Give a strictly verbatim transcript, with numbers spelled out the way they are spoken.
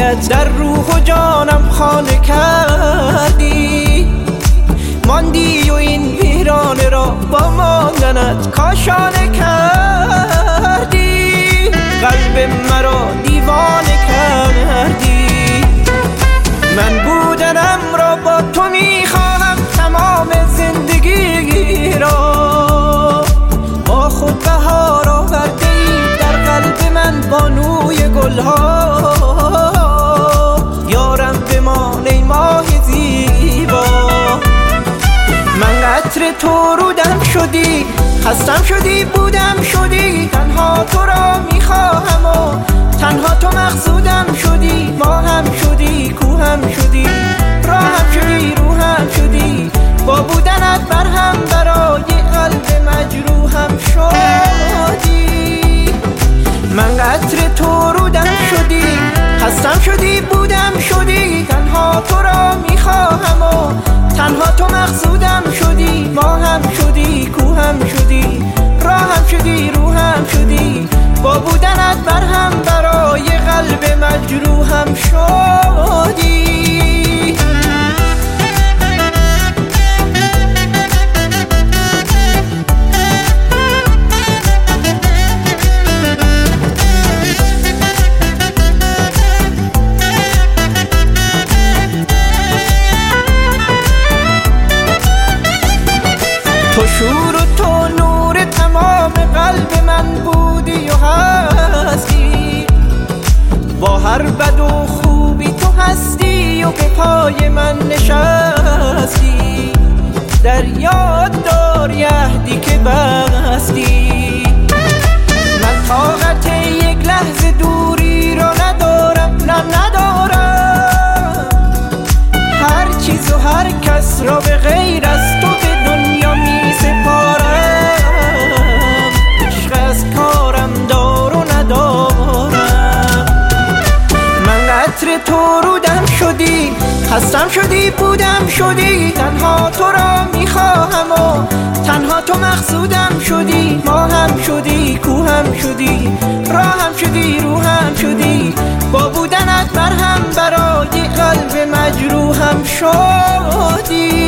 رویت در روح و جانم خانه کردی، ماندی و این ویرانه را با ماندنت کاشانه کردی، قلب مرا دیوانه کردی. من بودنم را با تو میخواهم تمام زندگی را، با خود بهار آورده ای در قلب من بانوی گلها، یارم بمان ای ماه زیبا. من قطر تو رودم شدی، خستم شدی بودم شدی، تنها تو را میخواهم و تنها تو مقصودم شدی، ما هم شدی کوهم شدی، راهم شدی روحم شدی، با بودنت برهم برای قلب مجروحم شدی. من قطر تو رودم شدی، خستم شدی بودم شدی، تنها تو را میخواهم و تنها تو مقصودم شدی، ما هم شدی کوهم شدی، راهم شدی روحم شدی، با بودنت برهم برای قلب مجروحم شدی. تو شور و تو نور تمام قلب من بودی و هستی، با هر بد و خوبی تو هستی و به پای من نشستی، در یاد دار عهدی که بستی. من طاقت یک لحظه دوری را ندارم، نه ندارم، هر چیز و هر کس را به غیر از تو به دنیا می سپارم، عشق از کارم دار و ندارم. من قطر تو رودم شدی، خستم شدی بودم شدی، تنها تو را میخواهم و تنها تو مقصودم شدی، ما هم شدی کوهم شدی، راهم شدی روحم شدی، با بودنت برهم برای قلب مجروحم شدی.